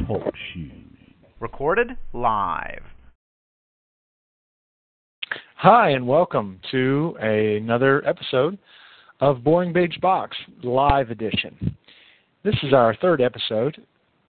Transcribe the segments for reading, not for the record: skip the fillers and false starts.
Talk Shoe. Recorded live. Hi, and welcome to another episode of Boring Beige Box Live Edition. This is our third episode.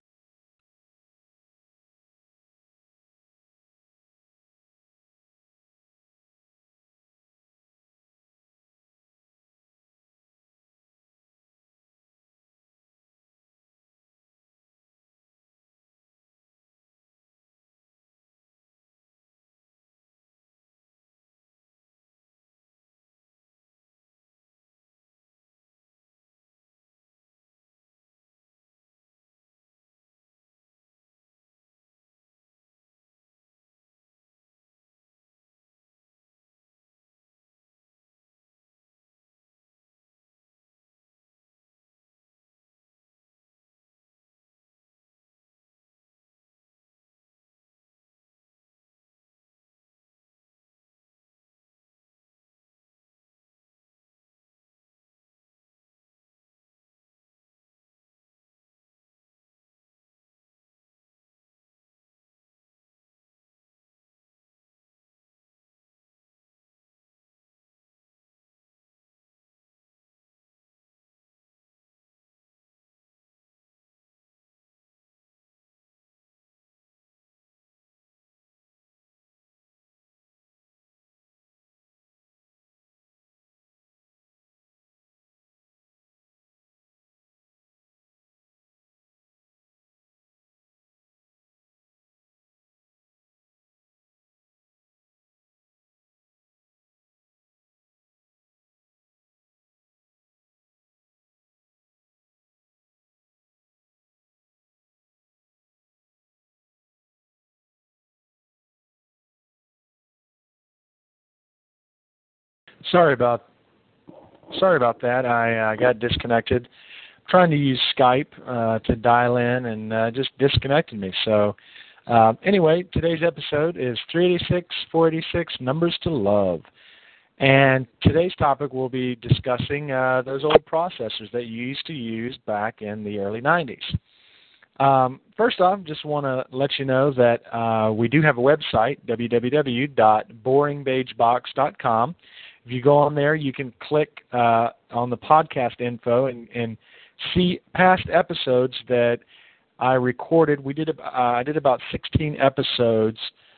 Sorry about that. I got disconnected. Trying to use Skype to dial in and just disconnected me. So anyway, today's episode is 386, 486, Numbers to Love. And today's topic will be discussing those old processors that you used to use back in the early 90s. First off, just want to let you know that we do have a website, www.boringbeigebox.com. If you go on there, you can click on the podcast info and see past episodes that I recorded. I did about 16 episodes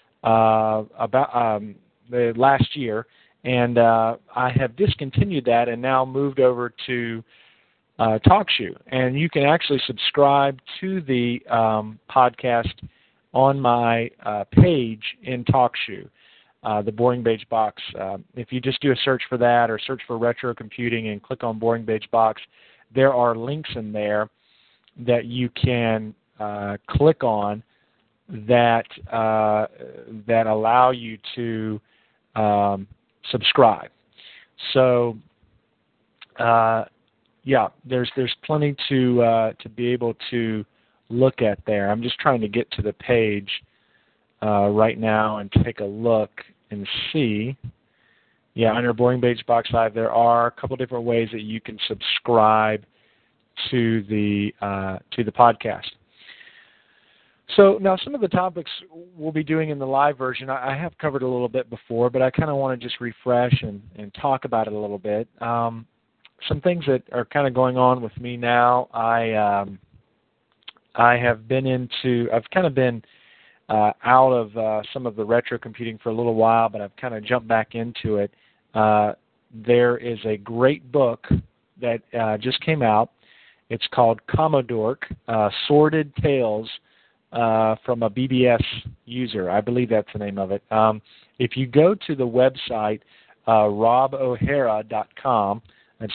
about the last year, and I have discontinued that and now moved over to TalkShoe. And you can actually subscribe to the podcast on my page in TalkShoe. The Boring Beige Box. If you just do a search for that or search for retro computing and click on Boring Beige Box, there are links in there that you can click on that allow you to subscribe. So yeah, there's plenty to be able to look at there. I'm just trying to get to the page right now and take a look and see. Yeah, under Boring Beige Box Live, there are a couple different ways that you can subscribe to the podcast. So now some of the topics we'll be doing in the live version, I have covered a little bit before, but I kind of want to just refresh and talk about it a little bit. Some things that are kind of going on with me now, I've kind of been out of some of the retro computing for a little while, but I've kind of jumped back into it. There is a great book that just came out. It's called Commodore, Sordid Tales from a BBS User. I believe that's the name of it. If you go to the website, robohara.com, that's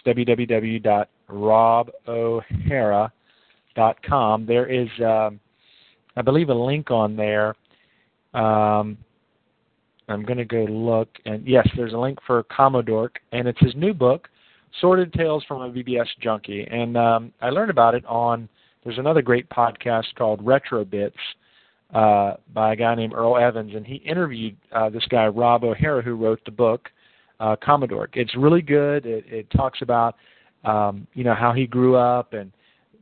www.robohara.com, there is I believe a link on there. I'm going to go look, and yes, there's a link for Commodore, and it's his new book, Sordid Tales from a BBS Junkie. And I learned about it there's another great podcast called Retro Bits by a guy named Earl Evans, and he interviewed this guy, Rob O'Hara, who wrote the book, Commodore. It's really good. It talks about, how he grew up and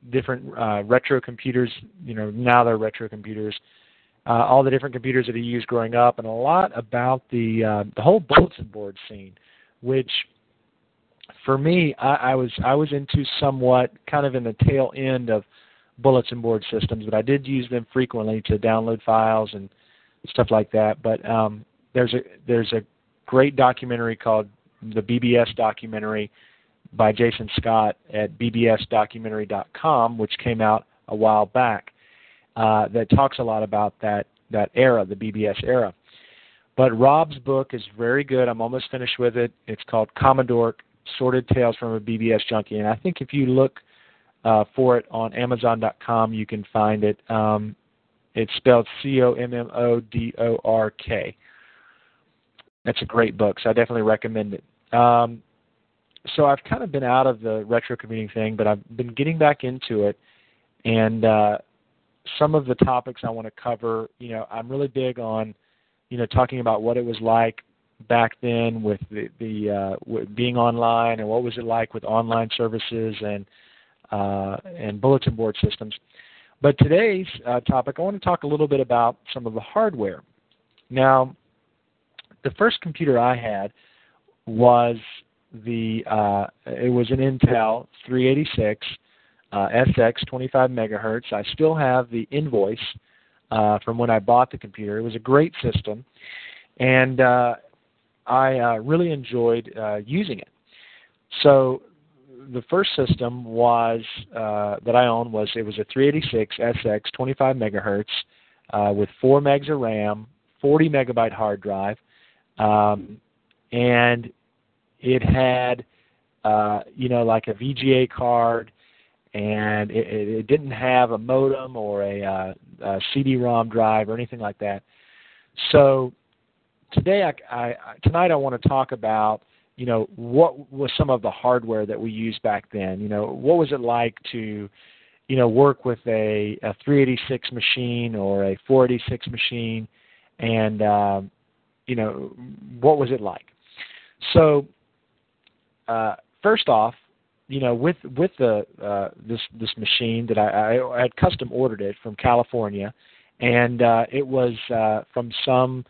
different retro computers. Now they're retro computers. All the different computers that he used growing up, and a lot about the whole bulletin board scene, which for me, I was into somewhat kind of in the tail end of bulletin board systems, but I did use them frequently to download files and stuff like that. But there's a great documentary called the BBS documentary by Jason Scott at bbsdocumentary.com, which came out a while back, that talks a lot about that era, the BBS era. But Rob's book is very good. I'm almost finished with it. It's called Commodore: Sordid Tales from a BBS Junkie. And I think if you look for it on Amazon.com, you can find it. It's spelled Commodork. That's a great book, so I definitely recommend it. So I've kind of been out of the retro computing thing, but I've been getting back into it. And some of the topics I want to cover, I'm really big on, talking about what it was like back then with with being online, and what was it like with online services and bulletin board systems. But today's topic, I want to talk a little bit about some of the hardware. Now, the first computer I had was it was an Intel 386 SX 25 megahertz. I still have the invoice from when I bought the computer. It was a great system, and I really enjoyed using it. So the first system was that I owned was a 386 SX 25 megahertz with 4 megs of RAM, 40 megabyte hard drive, and it had like a VGA card, and it didn't have a modem or a CD-ROM drive or anything like that. So today, tonight I want to talk about, what was some of the hardware that we used back then. What was it like to, work with a 386 machine or a 486 machine, and, what was it like? So, first off, with this machine that I had custom ordered it from California, and it was from some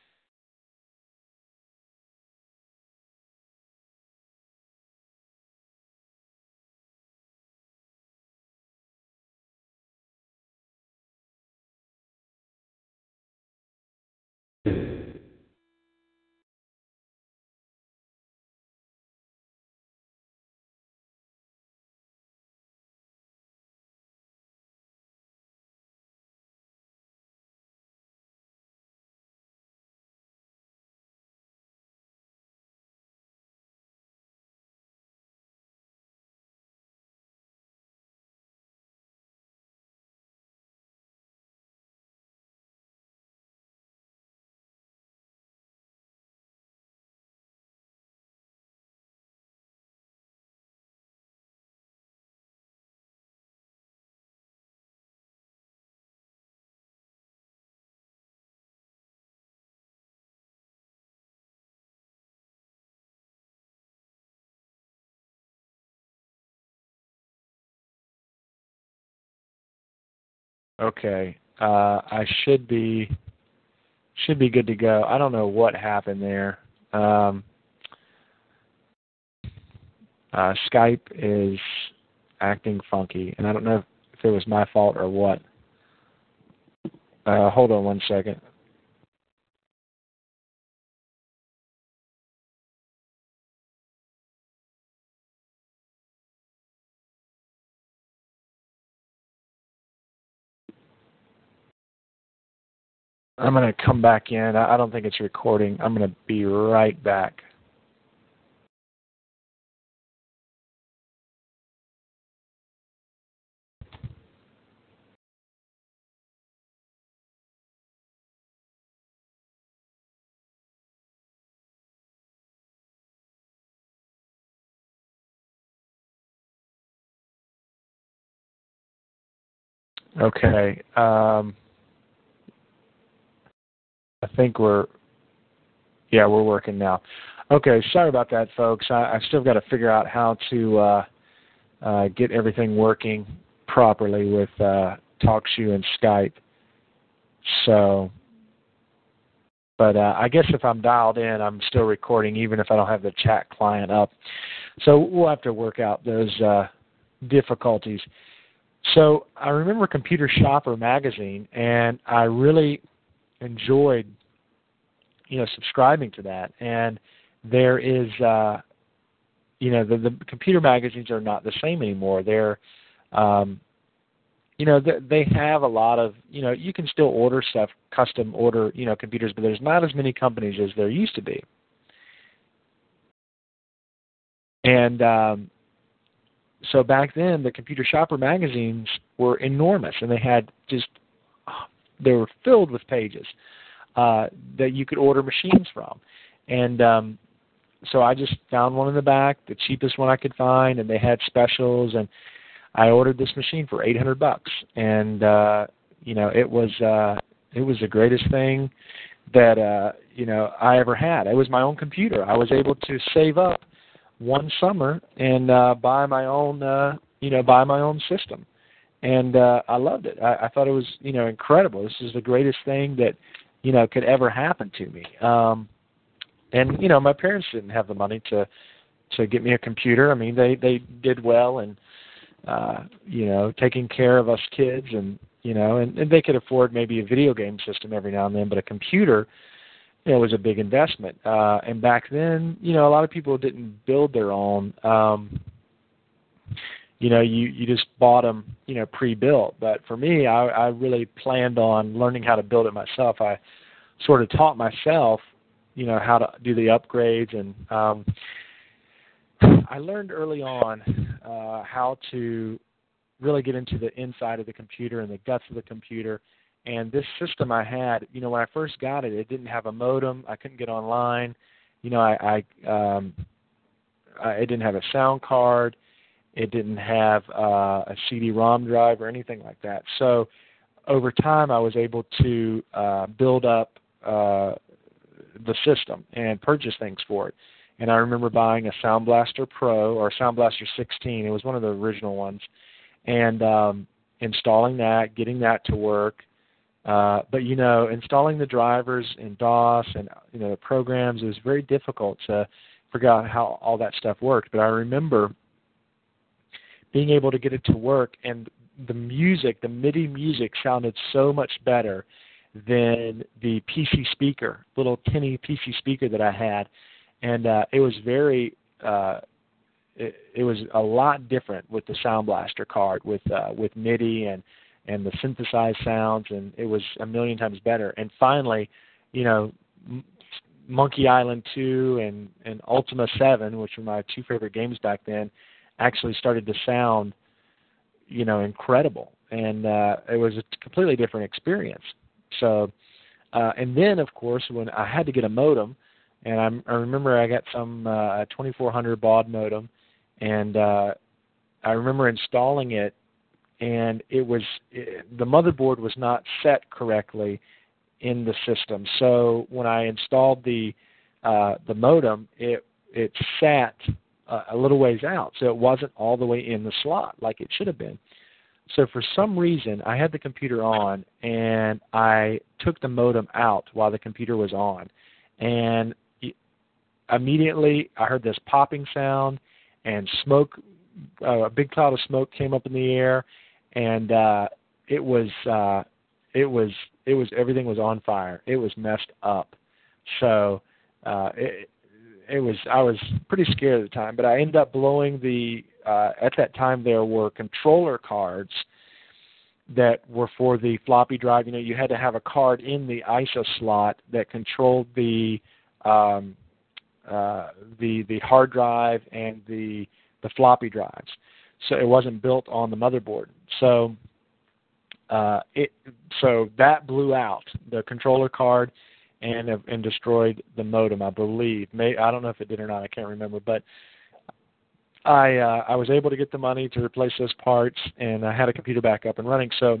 Okay, I should be good to go. I don't know what happened there. Skype is acting funky, and I don't know if it was my fault or what. Hold on one second. I'm going to come back in. I don't think it's recording. I'm going to be right back. Okay. I think we're working now. Okay, sorry about that, folks. I still got to figure out how to get everything working properly with TalkShoe and Skype. So, but I guess if I'm dialed in, I'm still recording, even if I don't have the chat client up. So we'll have to work out those difficulties. So I remember Computer Shopper magazine, and I really enjoyed, subscribing to that. And there is, the computer magazines are not the same anymore. They're, they have a lot of, you can still order stuff, custom order, computers, but there's not as many companies as there used to be. And so back then, the Computer Shopper magazines were enormous, and they were filled with pages that you could order machines from. And so I just found one in the back, the cheapest one I could find, and they had specials, and I ordered this machine for $800, and it was the greatest thing that I ever had. It was my own computer. I was able to save up one summer and buy my own system, and I loved it. I thought it was incredible. This is the greatest thing that could ever happen to me. And my parents didn't have the money to get me a computer. I mean, they did well and taking care of us kids, and and they could afford maybe a video game system every now and then, but a computer, was a big investment. And back then, a lot of people didn't build their own. You just bought them, pre-built. But for me, I really planned on learning how to build it myself. I sort of taught myself, how to do the upgrades, and I learned early on how to really get into the inside of the computer and the guts of the computer. And this system I had, when I first got it, it didn't have a modem. I couldn't get online. It didn't have a sound card. It didn't have a CD-ROM drive or anything like that. So over time, I was able to build up the system and purchase things for it. And I remember buying a Sound Blaster Pro or Sound Blaster 16. It was one of the original ones. And installing that, getting that to work. But, installing the drivers in DOS and, the programs, it was very difficult to figure out how all that stuff worked. But I remember being able to get it to work, and the music, the MIDI music, sounded so much better than the PC speaker, little tinny PC speaker that I had. And it was it was a lot different with the Sound Blaster card, with MIDI and the synthesized sounds, and it was a million times better. And finally, Monkey Island 2 and Ultima 7, which were my two favorite games back then, actually started to sound, incredible. And it was a completely different experience. So, and then, of course, when I had to get a modem, and I remember I got some 2400 baud modem, and I remember installing it, and the motherboard was not set correctly in the system. So when I installed the modem, it sat a little ways out, so it wasn't all the way in the slot like it should have been. So for some reason, I had the computer on, and I took the modem out while the computer was on, and immediately I heard this popping sound, and smoke, a big cloud of smoke came up in the air, and everything was on fire. It was messed up. So I was pretty scared at the time, but I ended up blowing at that time there were controller cards that were for the floppy drive. You had to have a card in the ISO slot that controlled the hard drive and the floppy drives. So it wasn't built on the motherboard. So that blew out the controller card and destroyed the modem, I believe. I don't know if it did or not. I can't remember. But I was able to get the money to replace those parts, and I had a computer back up and running. So,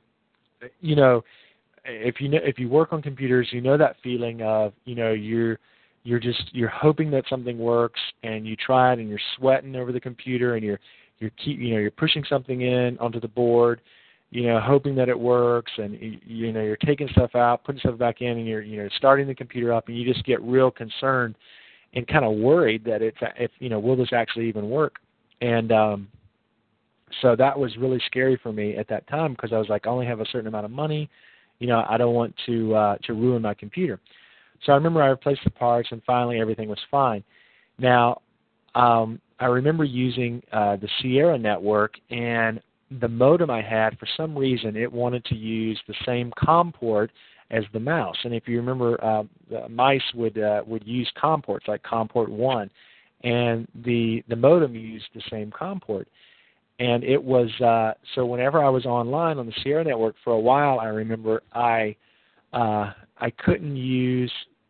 if you work on computers, that feeling of you're hoping that something works, and you try it, and you're sweating over the computer, and you're you're pushing something in onto the board, hoping that it works, and you're taking stuff out, putting stuff back in, and you're starting the computer up, and you just get real concerned and kind of worried that will this actually even work? And so that was really scary for me at that time, because I was like, I only have a certain amount of money. I don't want to ruin my computer. So I remember I replaced the parts, and finally everything was fine. Now, I remember using the Sierra network, and the modem I had, for some reason, it wanted to use the same COM port as the mouse. And if you remember, the mice would use COM ports, like COM port 1, and the modem used the same COM port. And it was so whenever I was online on the Sierra network for a while, I remember I couldn't use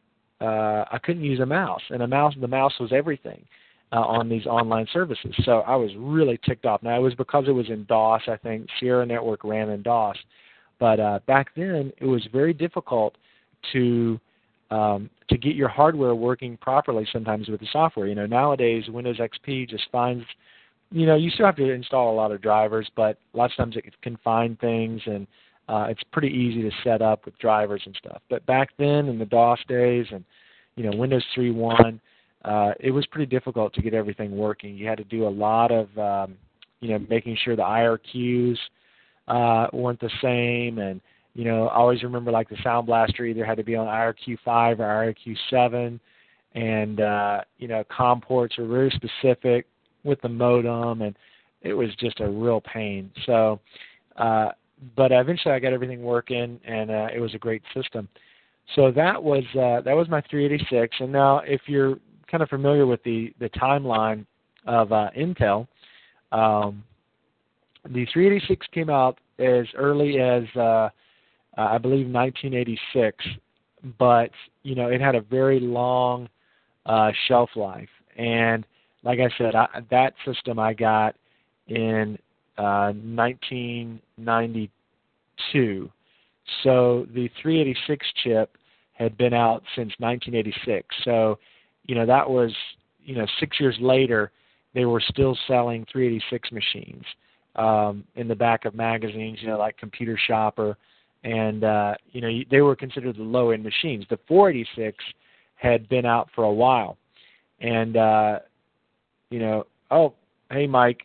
a mouse, and the mouse was everything on these online services. So I was really ticked off. Now, it was because it was in DOS. I think Sierra network ran in DOS, but back then it was very difficult to get your hardware working properly sometimes with the software. Nowadays Windows XP just finds, you still have to install a lot of drivers, but a lot of times it can find things, and it's pretty easy to set up with drivers and stuff. But back then, in the DOS days, and Windows 3.1, it was pretty difficult to get everything working. You had to do a lot of making sure the IRQs weren't the same, and I always remember, like, the Sound Blaster either had to be on IRQ 5 or IRQ 7, and COM ports were very specific with the modem, and it was just a real pain. So, but eventually I got everything working, and it was a great system. So that was my 386. And now, if you're kind of familiar with the timeline of Intel, the 386 came out as early as I believe 1986, but it had a very long shelf life. And like I said, that system I got in 1992. So the 386 chip had been out since 1986. So, that was, 6 years later, they were still selling 386 machines in the back of magazines, like Computer Shopper. And, they were considered the low-end machines. The 486 had been out for a while. And, oh, hey, Mike.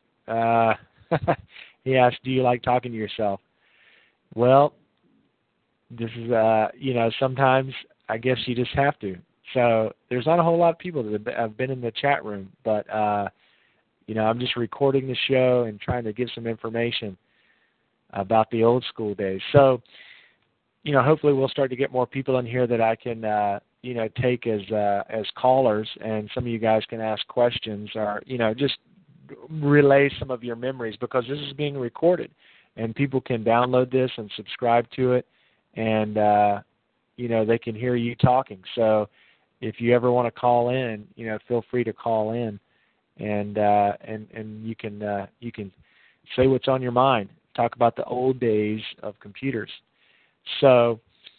He asked, do you like talking to yourself? Well, this is, sometimes I guess you just have to. So there's not a whole lot of people that have been in the chat room, but, I'm just recording the show and trying to give some information about the old school days. So, hopefully we'll start to get more people in here that I can, take as callers, and some of you guys can ask questions, or, just relay some of your memories, because this is being recorded, and people can download this and subscribe to it, and, they can hear you talking. So if you ever want to call in, feel free to call in, and you can say what's on your mind, talk about the old days of computers. So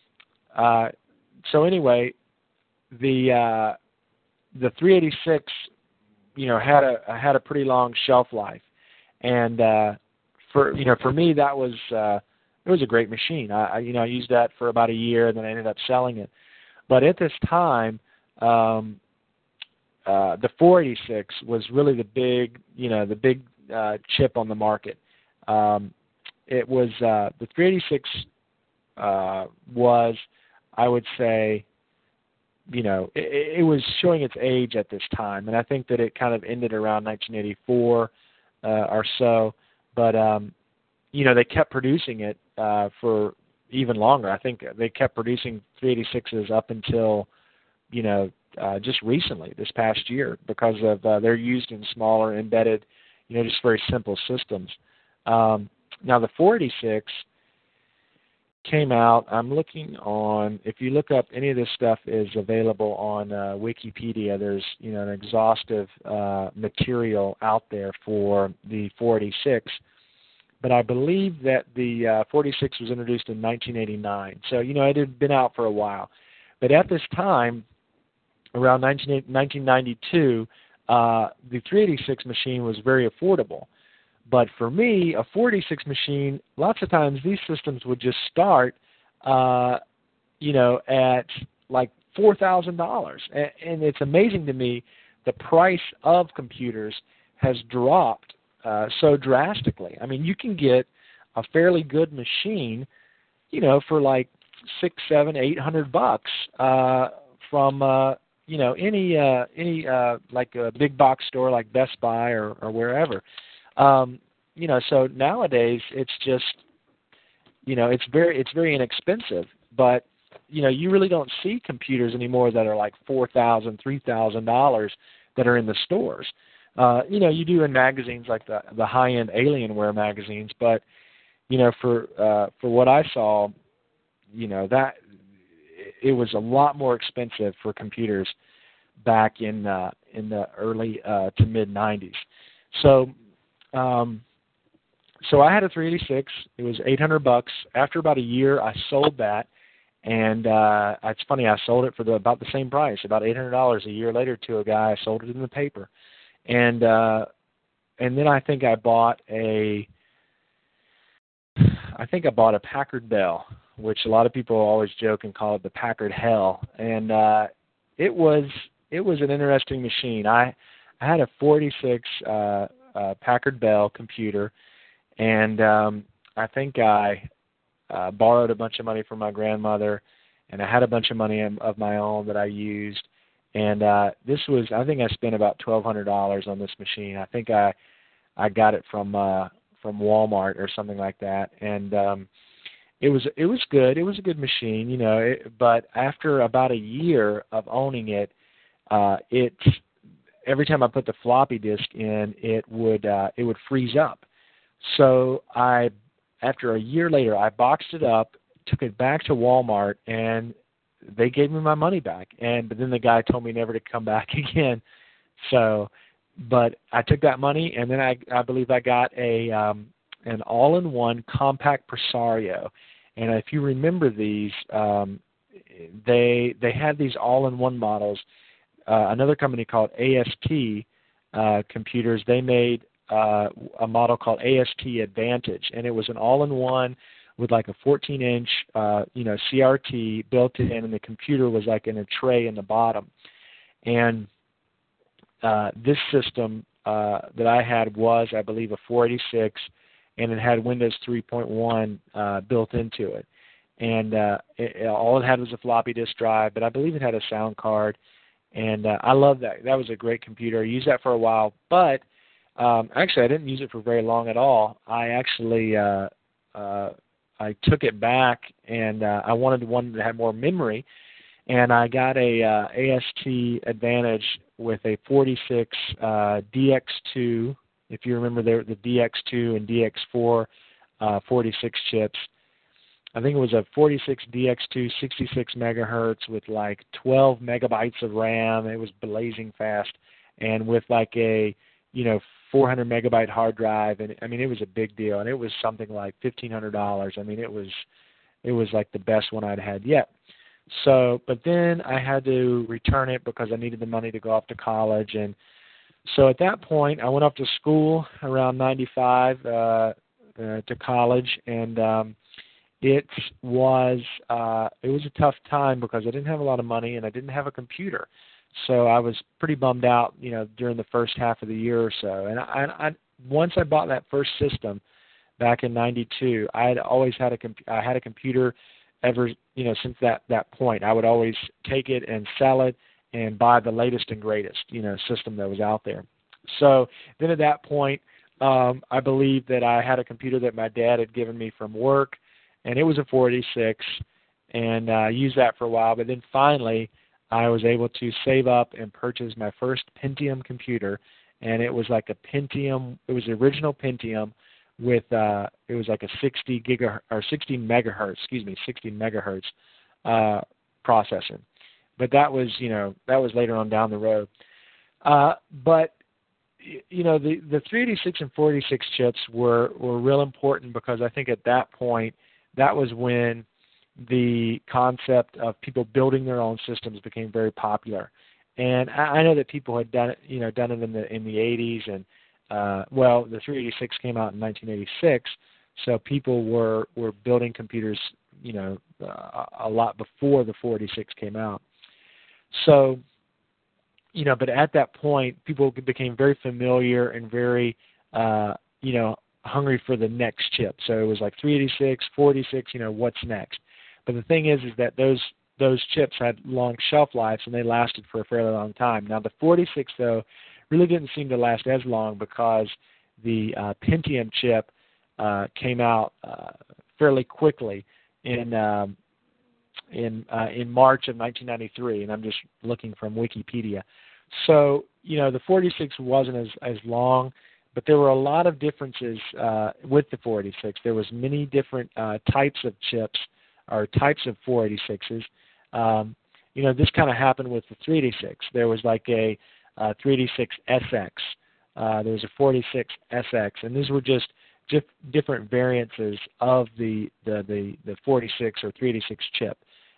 anyway, the 386, had a pretty long shelf life, and for me that was it was a great machine. I used that for about a year, and then I ended up selling it. But at this time, the 486 was really the big chip on the market. It was the 386 was, I would say, it was showing its age at this time, and I think that it kind of ended around 1984 or so. But they kept producing it for even longer. I think they kept producing 386s up until just recently, this past year, because of they're used in smaller, embedded, just very simple systems. Now the 486 came out. I'm looking on, if you look up, any of this stuff is available on Wikipedia. There's an exhaustive material out there for the 486. But I believe that the 486 was introduced in 1989. So, it had been out for a while. But at this time, around 1992, the 386 machine was very affordable. But for me, a 46 machine, lots of times these systems would just start, at like $4,000. And it's amazing to me the price of computers has dropped so drastically. I mean, you can get a fairly good machine, for like $600, $700, $800 from any like a big box store like Best Buy or wherever. So nowadays it's just it's very inexpensive, but you really don't see computers anymore that are like $4,000, $3,000 that are in the stores. You do in magazines like the high-end Alienware magazines, but for what I saw, that it was a lot more expensive for computers back in the early to mid '90s. So I had a 386. It was $800. After about a year, I sold that, and it's funny. I sold it for about the same price, about $800 a year later to a guy. I sold it in the paper, and then I think I bought a Packard Bell, which a lot of people always joke and call it the Packard Hell, and it was an interesting machine. I had a 46 Packard Bell computer, and I think I borrowed a bunch of money from my grandmother, and I had a bunch of money of my own that I used. And I think I spent about $1,200 on this machine. I think I got it from Walmart or something like that. And it was good. It was a good machine, but after about a year of owning it, every time I put the floppy disk in, it would freeze up. So after a year later, I boxed it up, took it back to Walmart, and they gave me my money back. But then the guy told me never to come back again. But I took that money, and then I believe I got an all-in-one compact Presario. And if you remember these, they had these all-in-one models. Another company called AST Computers, they made a model called AST Advantage, and it was an all-in-one with like a 14-inch, CRT built in, and the computer was like in a tray in the bottom. And this system that I had was, I believe, a 486, and it had Windows 3.1 built into it. And all it had was a floppy disk drive, but I believe it had a sound card. And I love that. That was a great computer. I used that for a while, but actually I didn't use it for very long at all. I actually I took it back, and I wanted one that had more memory, and I got a AST Advantage with a 46 DX2. If you remember the DX2 and DX4 46 chips. I think it was a 46 DX2, 66 megahertz with like 12 megabytes of RAM. It was blazing fast, and with like a 400 megabyte hard drive. And I mean, it was a big deal, and it was something like $1,500. I mean, it was like the best one I'd had yet. So, but then I had to return it because I needed the money to go off to college, and so at that point I went off to school around 95 to college, and it was a tough time because I didn't have a lot of money and I didn't have a computer. So I was pretty bummed out, during the first half of the year or so. And I once I bought that first system back in '92, I had always had I had a computer ever, since that point. I would always take it and sell it and buy the latest and greatest, system that was out there. So then at that point, I believe that I had a computer that my dad had given me from work, and it was a 486, and I used that for a while. But then finally, I was able to save up and purchase my first Pentium computer, and it was like a Pentium. It was the original Pentium with it was like a 60 megahertz processor. But that was later on down the road. But the 386 and 486 chips were real important because I think at that point that was when the concept of people building their own systems became very popular. And I know that people had done it in the 80s, and well, the 386 came out in 1986, so people were building computers, a lot before the 486 came out. So, but at that point, people became very familiar and very, hungry for the next chip. So it was like 386, 486, what's next? But the thing is that those chips had long shelf lives, and they lasted for a fairly long time. Now, the 46, though, really didn't seem to last as long because the Pentium chip came out fairly quickly in March of 1993, and I'm just looking from Wikipedia. So, the 46 wasn't as long, but there were a lot of differences with the 486. There was many different types of chips or types of 486s. This kind of happened with the 386. There was like a 386 SX. There was a 486 SX, and these were just different variances of the 46 or 386 chip.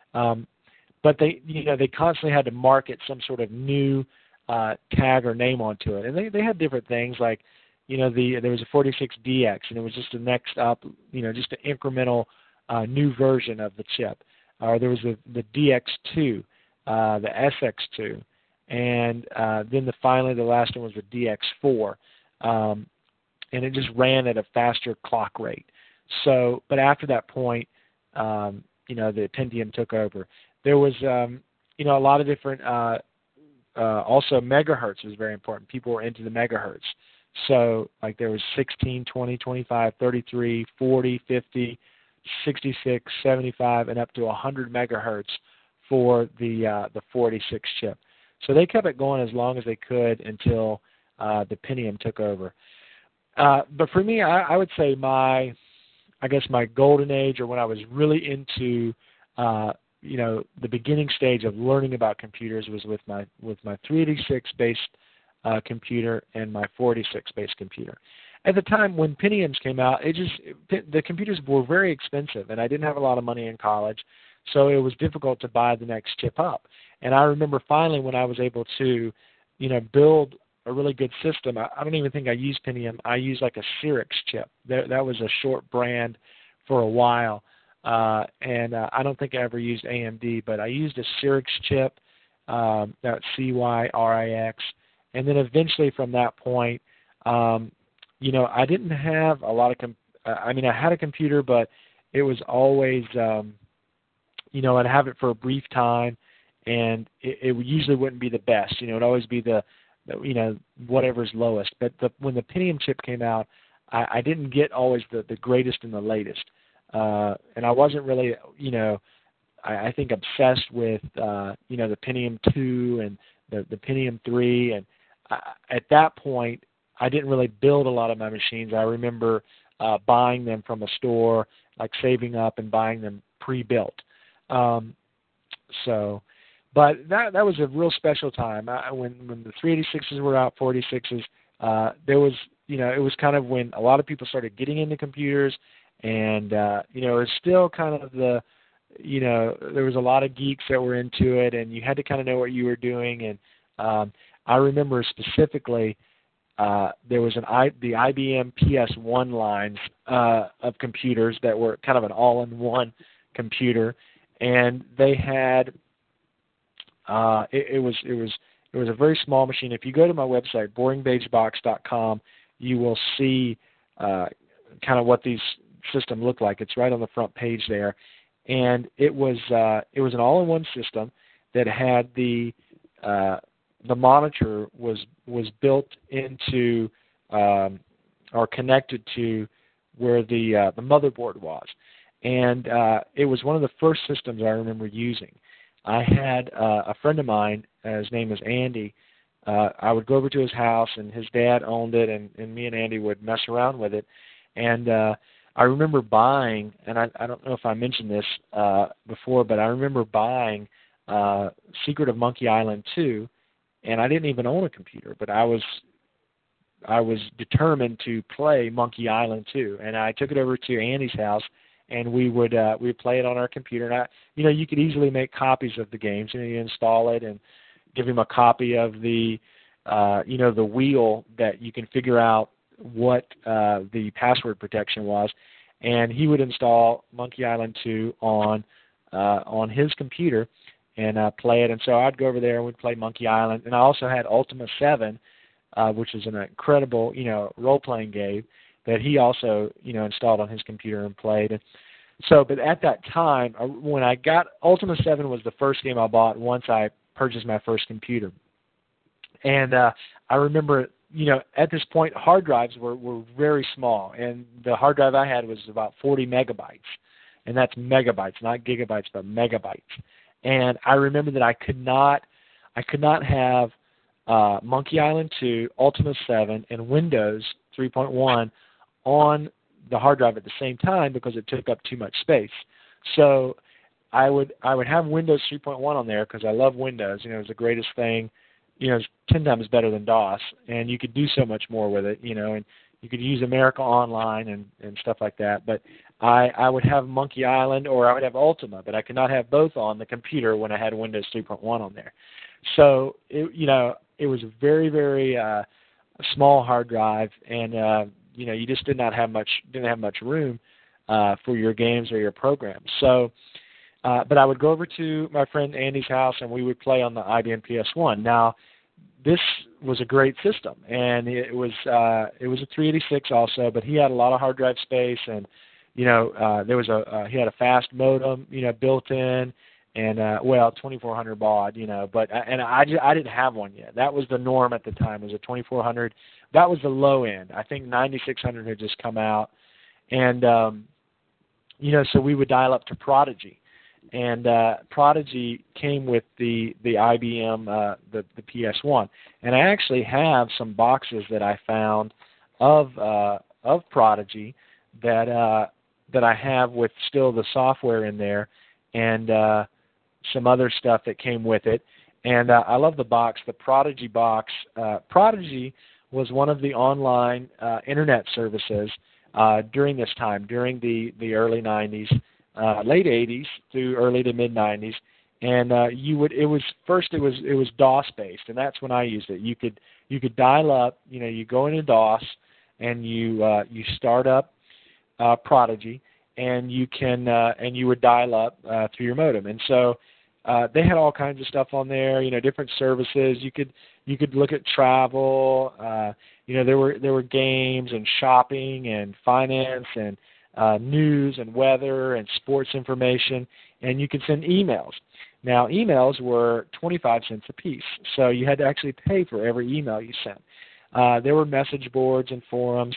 But they constantly had to market some sort of new tag or name onto it, and they had different things like, there was a 46DX, and it was just the next up, just an incremental new version of the chip. Or there was the DX2, the SX2, and then finally the last one was the DX4, and it just ran at a faster clock rate. So, but after that point, the Pentium took over. There was, a lot of different. Also, megahertz was very important. People were into the megahertz. So, like there was 16, 20, 25, 33, 40, 50, 66, 75, and up to 100 megahertz for the 46 chip. So they kept it going as long as they could until the Pentium took over. But for me, I would say my golden age, or when I was really into the beginning stage of learning about computers, was with my 386 based computer and my 486 based computer. At the time when Pentiums came out, the computers were very expensive, and I didn't have a lot of money in college, so it was difficult to buy the next chip up. And I remember finally when I was able to, build a really good system. I don't even think I used Pentium. I used like a Cyrix chip. That was a short brand for a while, and I don't think I ever used AMD, but I used a Cyrix chip, that's CYRIX, and then eventually from that point, I didn't have a lot of I had a computer, but it was always, I'd have it for a brief time, and it usually wouldn't be the best. It would always be the whatever's lowest. But when the Pentium chip came out, I didn't get always the greatest and the latest. And I wasn't really, I think obsessed with, the Pentium 2 and the Pentium 3. And at that point, I didn't really build a lot of my machines. I remember buying them from a store, like saving up and buying them pre-built. But that was a real special time. When the 386s were out, 486s, there was, it was kind of when a lot of people started getting into computers, and, it was still kind of there was a lot of geeks that were into it, and you had to kind of know what you were doing. And I remember specifically there was the IBM PS1 lines of computers that were kind of an all-in-one computer, and they had it was a very small machine. If you go to my website, boringbeigebox.com, you will see kind of what these systems look like. It's right on the front page there, and it was an all-in-one system that had the monitor was built into or connected to where the motherboard was, and it was one of the first systems I remember using. I had a friend of mine, his name is Andy. I would go over to his house, and his dad owned it, and me and Andy would mess around with it. And I remember buying, and I don't know if I mentioned this before, but I remember buying Secret of Monkey Island 2, and I didn't even own a computer, but I was determined to play Monkey Island 2, and I took it over to Andy's house, and we would play it on our computer. And you could easily make copies of the games. You install it and give him a copy of the the wheel that you can figure out what the password protection was, and he would install Monkey Island 2 on his computer and play it. And so I'd go over there and we'd play Monkey Island. And I also had Ultima 7, which is an incredible, role-playing game that he also, installed on his computer and played. And so, but at that time, when I got Ultima 7 was the first game I bought once I purchased my first computer. And I remember, at this point, hard drives were very small, and the hard drive I had was about 40 megabytes, and that's megabytes, not gigabytes, but megabytes. And I remember that I could not have Monkey Island 2, Ultima 7, and Windows 3.1 on the hard drive at the same time because it took up too much space. So I would have Windows 3.1 on there because I love Windows. It was the greatest thing. It's 10 times better than DOS, and you could do so much more with it, and you could use America Online and stuff like that. But I would have Monkey Island or I would have Ultima, but I could not have both on the computer when I had Windows 3.1 on there. So, it was a very, very small hard drive, and, you just didn't have much room for your games or your programs. So, but I would go over to my friend Andy's house, and we would play on the IBM PS1. Now, this was a great system, and it was a 386 also, but he had a lot of hard drive space, and there was he had a fast modem, built in, and 2400 baud, but I didn't have one yet. That was the norm at the time. It was a 2400. That was the low end. I think 9600 had just come out, and so we would dial up to Prodigy. And Prodigy came with the IBM, the PS1. And I actually have some boxes that I found of Prodigy that I have with still the software in there and some other stuff that came with it. And I love the box, the Prodigy box. Prodigy was one of the online internet services during this time, during the early 90s. Late 80s through early to mid 90s, and it was DOS based, and that's when I used it. You could dial up, you go into DOS, and you start up Prodigy, and you would dial up through your modem, and so they had all kinds of stuff on there, different services. You could look at travel, there were games and shopping and finance and news and weather and sports information, and you could send emails. Now, emails were 25 cents a piece, so you had to actually pay for every email you sent. There were message boards and forums.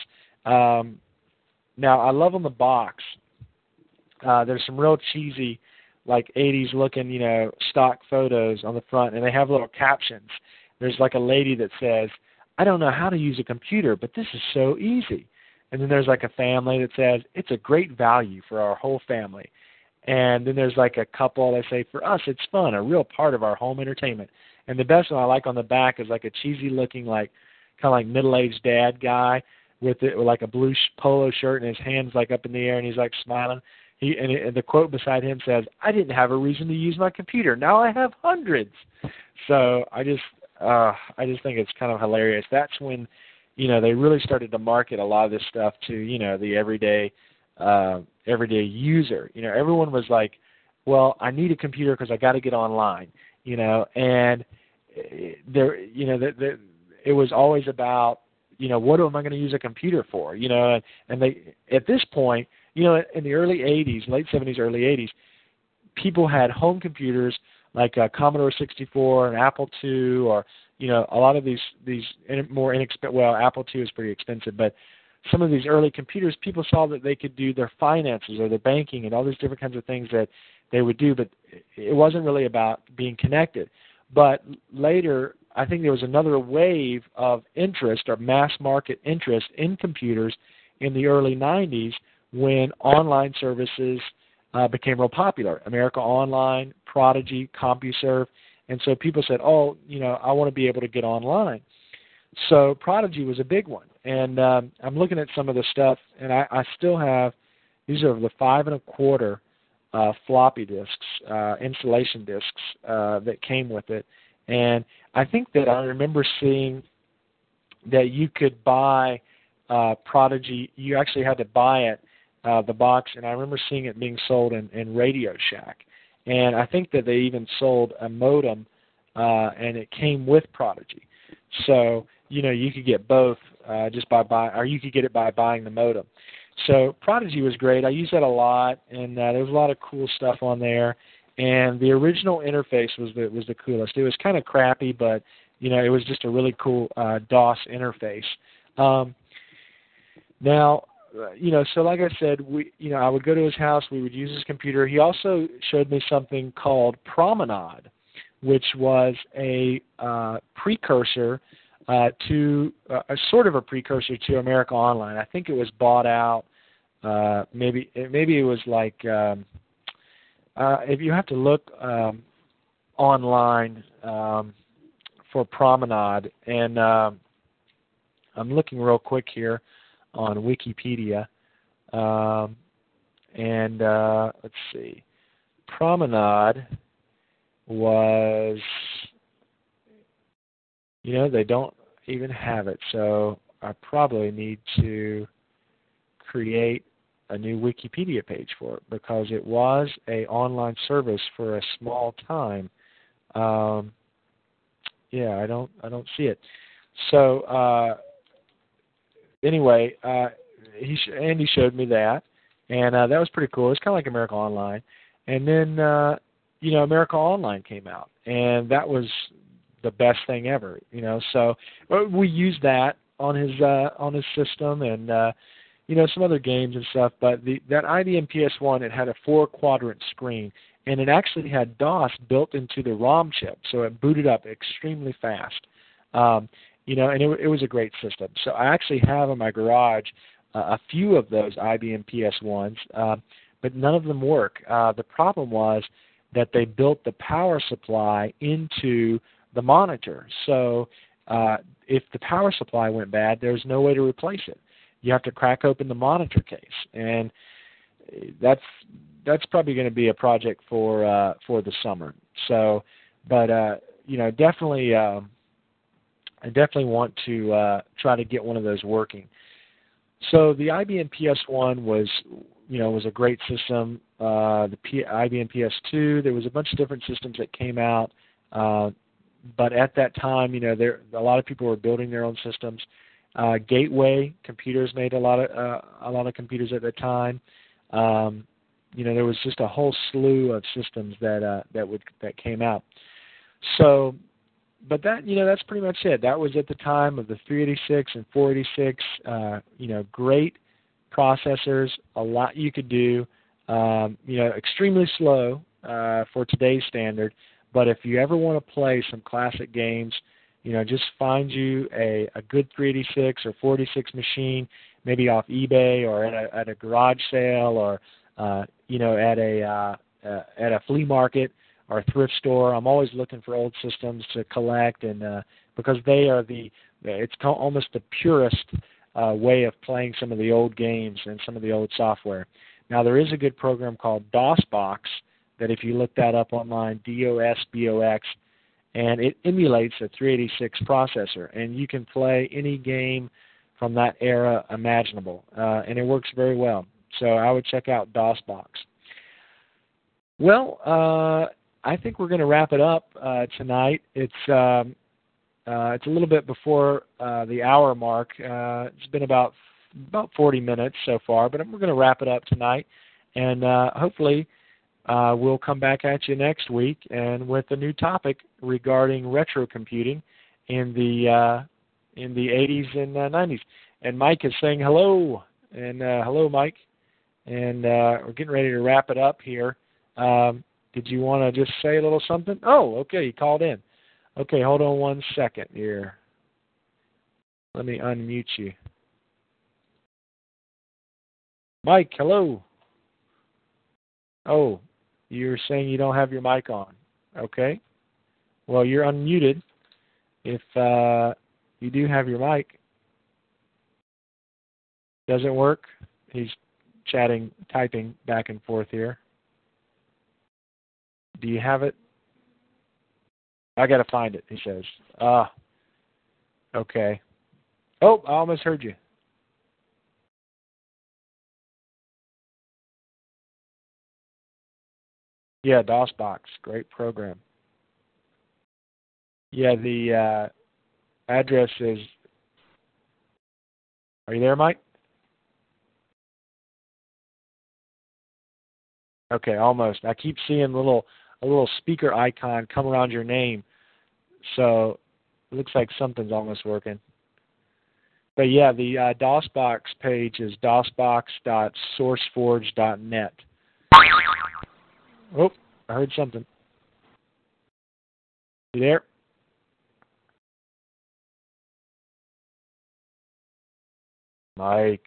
Now, I love on the box, there's some real cheesy, like 80s looking, stock photos on the front, and they have little captions. There's like a lady that says, "I don't know how to use a computer, but this is so easy." And then there's like a family that says, "It's a great value for our whole family." And then there's like a couple that say, "For us, it's fun, a real part of our home entertainment." And the best one I like on the back is like a cheesy looking, like kind of like middle-aged dad guy with like a blue polo shirt and his hands like up in the air and he's like smiling. And the quote beside him says, "I didn't have a reason to use my computer. Now I have hundreds." So I just think it's kind of hilarious. That's when they really started to market a lot of this stuff to, the everyday user. Everyone was like, "Well, I need a computer because I got to get online," and it was always about, what am I going to use a computer for? And they, at this point, in the early 80s, late 70s, early 80s, people had home computers like a Commodore 64 and Apple II, or a lot of these more inexpensive. Well, Apple II is pretty expensive, but some of these early computers, people saw that they could do their finances or their banking and all these different kinds of things that they would do, but it wasn't really about being connected. But later, I think there was another wave of interest or mass market interest in computers in the early 90s when online services became real popular. America Online, Prodigy, CompuServe. And so people said, "Oh, I want to be able to get online." So Prodigy was a big one. And I'm looking at some of the stuff, and I still have, these are the 5 1/4 floppy disks, installation disks that came with it. And I think that I remember seeing that you could buy Prodigy. You actually had to buy it, the box, and I remember seeing it being sold in Radio Shack. And I think that they even sold a modem, and it came with Prodigy. So, you could get both just by or you could get it by buying the modem. So Prodigy was great. I used that a lot, and there was a lot of cool stuff on there. And the original interface was the coolest. It was kind of crappy, but it was just a really cool DOS interface. Now, so like I said, I would go to his house. We would use his computer. He also showed me something called Promenade, which was a precursor to a sort of a precursor to America Online. I think it was bought out. Maybe it was like if you have to look online for Promenade, and I'm looking real quick here on Wikipedia, and let's see, Promenade was, they don't even have it, so I probably need to create a new Wikipedia page for it, because it was a online service for a small time. I don't see it. So anyway, Andy showed me that, and that was pretty cool. It's kind of like America Online. And then America Online came out, and that was the best thing ever. So we used that on his system, and some other games and stuff. But that IBM PS1, it had a 4-quadrant screen, and it actually had DOS built into the ROM chip, so it booted up extremely fast. And it was a great system. So I actually have in my garage a few of those IBM PS1s, but none of them work. The problem was that they built the power supply into the monitor. So if the power supply went bad, there's no way to replace it. You have to crack open the monitor case, and that's probably going to be a project for the summer. So, but definitely. I definitely want to try to get one of those working. So the IBM PS1 was a great system. IBM PS2, there was a bunch of different systems that came out, but at that time, a lot of people were building their own systems. Gateway Computers made a lot of computers at the time. There was just a whole slew of systems that came out. So. But that's pretty much it. That was at the time of the 386 and 486. Great processors, a lot you could do. Extremely slow for today's standard. But if you ever want to play some classic games, just find you a good 386 or 486 machine, maybe off eBay or at a garage sale, or at a flea market or thrift store. I'm always looking for old systems to collect, and because they are it's almost the purest way of playing some of the old games and some of the old software. Now, there is a good program called DOSBox that, if you look that up online, DOSBox, and it emulates a 386 processor, and you can play any game from that era imaginable, and it works very well. So I would check out DOSBox. Well, I think we're going to wrap it up tonight. It's a little bit before the hour mark. It's been about 40 minutes so far, but we're going to wrap it up tonight, and hopefully we'll come back at you next week and with a new topic regarding retro computing in the 80s and 90s. And Mike is saying hello, and hello, Mike. And we're getting ready to wrap it up here. Did you want to just say a little something? Oh, okay, you called in. Okay, hold on one second here. Let me unmute you. Mike, hello. Oh, you're saying you don't have your mic on. Okay. Well, you're unmuted if you do have your mic. Doesn't work? He's typing back and forth here. Do you have it? I got to find it, he says. Okay. Oh, I almost heard you. Yeah, DOSBox. Great program. Yeah, the address is... Are you there, Mike? Okay, almost. I keep seeing a little speaker icon come around your name. So it looks like something's almost working. But yeah, the DOSBox page is dosbox.sourceforge.net. Oh, I heard something. You there? Mike.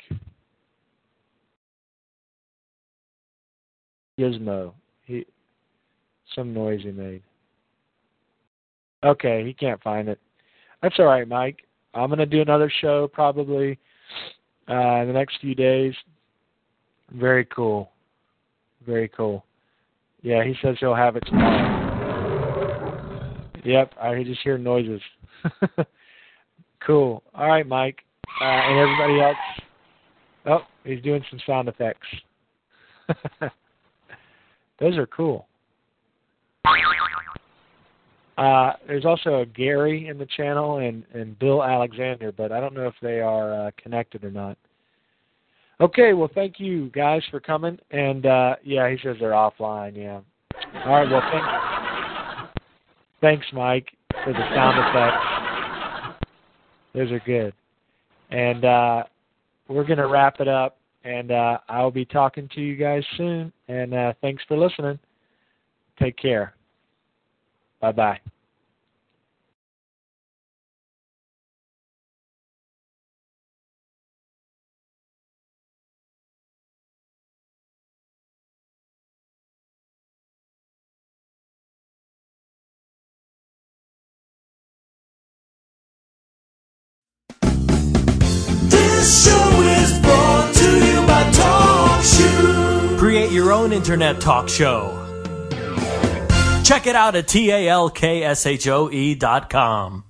Gizmo. Some noise he made. Okay, he can't find it. That's all right, Mike. I'm going to do another show probably in the next few days. Very cool. Very cool. Yeah, he says he'll have it tomorrow. Yep, I just hear noises. Cool. All right, Mike. And everybody else. Oh, he's doing some sound effects. Those are cool. There's also a Gary in the channel and Bill Alexander, but I don't know if they are connected or not. Okay, well, thank you guys for coming. And, yeah, he says they're offline, yeah. All right, well, thanks, Mike, for the sound effects. Those are good. And we're going to wrap it up, and I'll be talking to you guys soon. And thanks for listening. Take care. Bye-bye. This show is brought to you by TalkShoe. Create your own internet talk show. Check it out at TALKSHOE.com.